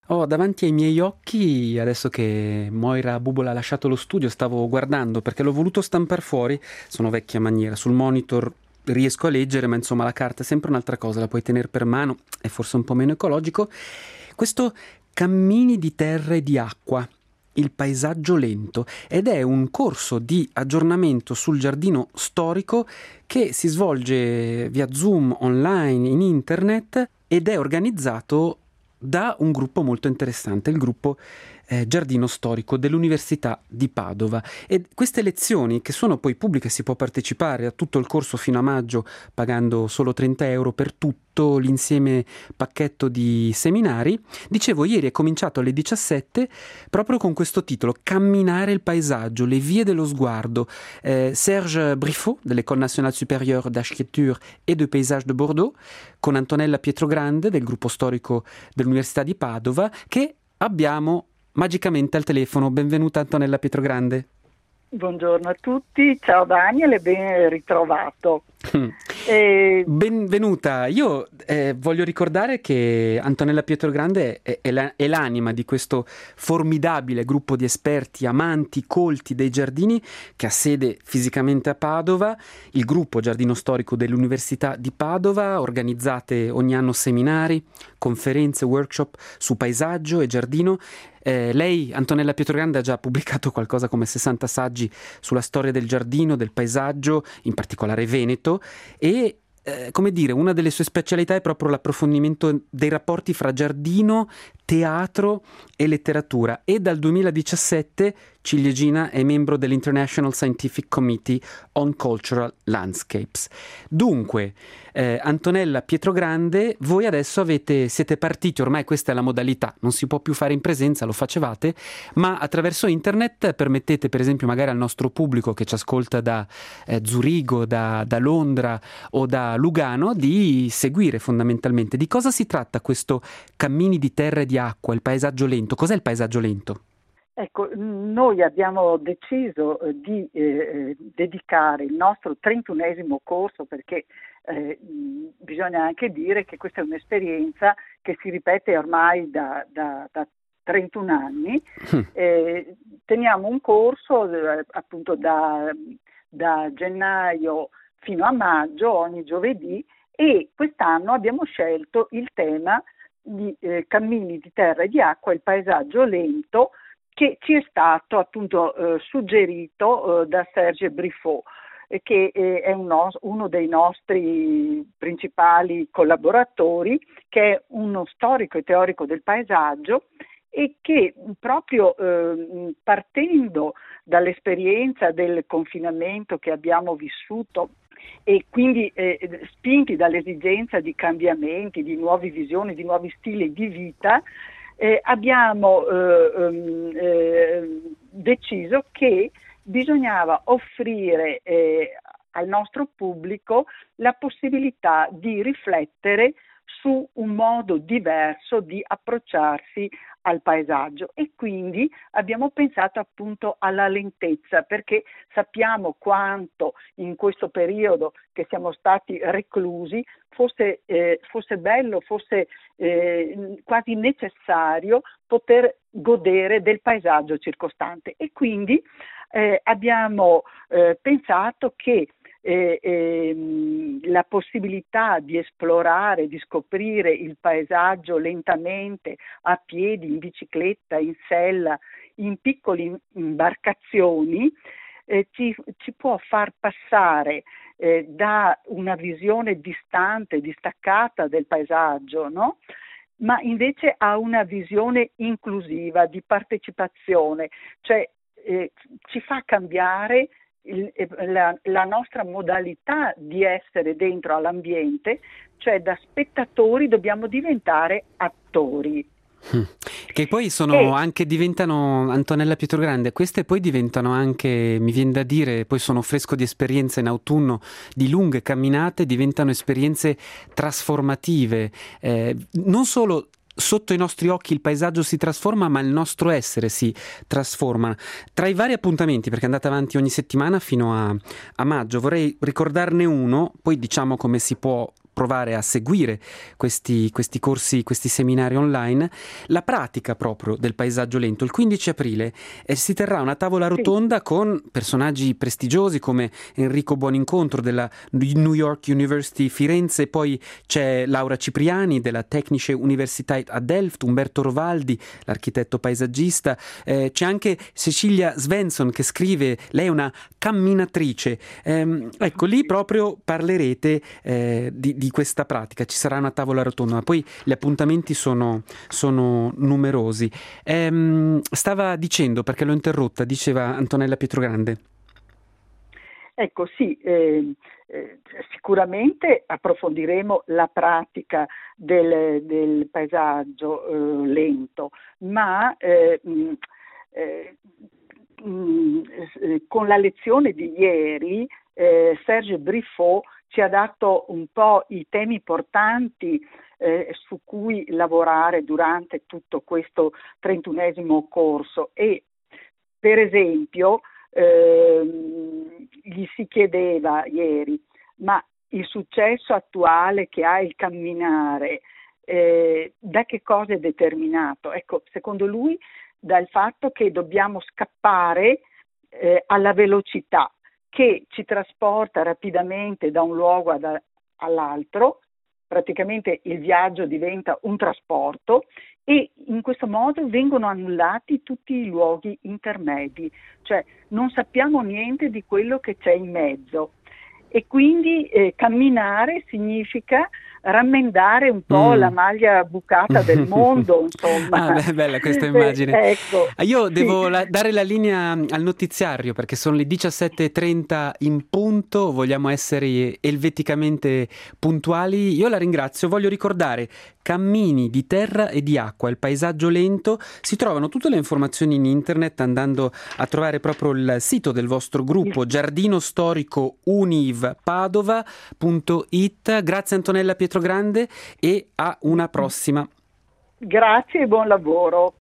Davanti ai miei occhi, adesso che Moira Bubola ha lasciato lo studio, stavo guardando perché l'ho voluto stampare fuori, sono vecchia maniera, sul monitor riesco a leggere, ma insomma la carta è sempre un'altra cosa, la puoi tenere per mano, è forse un po' meno ecologico. Questo Cammini di terra e di acqua, il paesaggio lento, ed è un corso di aggiornamento sul giardino storico che si svolge via Zoom online in internet ed è organizzato da un gruppo molto interessante, il gruppo Giardino Storico dell'Università di Padova. E queste lezioni, che sono poi pubbliche, si può partecipare a tutto il corso fino a maggio pagando solo 30 euro per tutto l'insieme pacchetto di seminari. Dicevo, ieri è cominciato alle 17 proprio con questo titolo: Camminare il paesaggio, le vie dello sguardo. Serge Briffaut dell'École nationale supérieure d'architecture et de paysage de Bordeaux, con Antonella Pietrogrande del gruppo storico dell'Università di Padova, che abbiamo magicamente al telefono. Benvenuta Antonella Pietrogrande. Buongiorno a tutti, ciao Daniele, ben ritrovato. Benvenuta. Io voglio ricordare che Antonella Pietrogrande è l'anima di questo formidabile gruppo di esperti, amanti, colti dei giardini, che ha sede fisicamente a Padova, il gruppo Giardino Storico dell'Università di Padova. Organizzate ogni anno seminari, conferenze, workshop su paesaggio e giardino. Lei, Antonella Pietrogrande, ha già pubblicato qualcosa come 60 saggi sulla storia del giardino, del paesaggio, in particolare veneto, e come dire, una delle sue specialità è proprio l'approfondimento dei rapporti fra giardino, teatro e letteratura, e dal 2017 ciliegina è membro dell'International Scientific Committee on Cultural Landscapes. Dunque, Antonella Pietrogrande, voi adesso siete partiti, ormai questa è la modalità, non si può più fare in presenza, lo facevate, ma attraverso internet permettete, per esempio, magari al nostro pubblico che ci ascolta da Zurigo, da Londra o da Lugano, di seguire fondamentalmente. Di cosa si tratta questo Cammini di terra e di acqua, il paesaggio lento? Cos'è il paesaggio lento? Ecco, noi abbiamo deciso di dedicare il nostro 31esimo corso, perché bisogna anche dire che questa è un'esperienza che si ripete ormai da 31 anni. Teniamo un corso appunto da gennaio fino a maggio, ogni giovedì, e quest'anno abbiamo scelto il tema di Cammini di terra e di acqua, il paesaggio lento, che ci è stato appunto suggerito da Serge Briffaut, che è uno dei nostri principali collaboratori, che è uno storico e teorico del paesaggio, e che proprio partendo dall'esperienza del confinamento che abbiamo vissuto, e quindi spinti dall'esigenza di cambiamenti, di nuove visioni, di nuovi stili di vita, abbiamo deciso che bisognava offrire al nostro pubblico la possibilità di riflettere su un modo diverso di approcciarsi al paesaggio, e quindi abbiamo pensato appunto alla lentezza, perché sappiamo quanto in questo periodo che siamo stati reclusi fosse bello, fosse quasi necessario poter godere del paesaggio circostante, e quindi abbiamo pensato che la possibilità di esplorare, di scoprire il paesaggio lentamente, a piedi, in bicicletta, in sella, in piccole imbarcazioni, ci può far passare da una visione distante, distaccata del paesaggio, no? Ma invece a una visione inclusiva, di partecipazione, cioè ci fa cambiare la nostra modalità di essere dentro all'ambiente, cioè da spettatori dobbiamo diventare attori. Che poi diventano, Antonella Pietrogrande, queste poi diventano anche, mi viene da dire, poi sono fresco di esperienza in autunno, di lunghe camminate, diventano esperienze trasformative, non solo sotto i nostri occhi il paesaggio si trasforma, ma il nostro essere si trasforma. Tra i vari appuntamenti, perché andate avanti ogni settimana fino a maggio, vorrei ricordarne uno, poi diciamo come si può provare a seguire questi corsi, questi seminari online, la pratica proprio del paesaggio lento. Il 15 aprile si terrà una tavola rotonda con personaggi prestigiosi come Enrico Buonincontro della New York University Firenze, poi c'è Laura Cipriani della Technische Universität a Delft, Umberto Rovaldi, l'architetto paesaggista, c'è anche Cecilia Svensson che scrive, lei è una camminatrice. Ecco, lì proprio parlerete di questa pratica, ci sarà una tavola rotonda, ma poi gli appuntamenti sono numerosi. Stava dicendo, perché l'ho interrotta, diceva Antonella Pietrogrande. Ecco, sì, sicuramente approfondiremo la pratica del paesaggio lento, ma con la lezione di ieri Serge Briffaut ci ha dato un po' i temi portanti su cui lavorare durante tutto questo 31esimo corso e, per esempio, gli si chiedeva ieri, ma il successo attuale che ha il camminare, da che cosa è determinato? Ecco, secondo lui dal fatto che dobbiamo scappare alla velocità che ci trasporta rapidamente da un luogo all'altro, praticamente il viaggio diventa un trasporto e in questo modo vengono annullati tutti i luoghi intermedi, cioè non sappiamo niente di quello che c'è in mezzo e quindi camminare significa rammendare un po' la maglia bucata del mondo, insomma. Bella questa immagine. Ecco, Io devo dare la linea al notiziario perché sono le 17:30 in punto, vogliamo essere elveticamente puntuali. Io la ringrazio, voglio ricordare Cammini di terra e di acqua, il paesaggio lento. Si trovano tutte le informazioni in internet andando a trovare proprio il sito del vostro gruppo, Giardino Storico Univ Padova.it. Grazie Antonella Pietrogrande e a una prossima. Grazie e buon lavoro.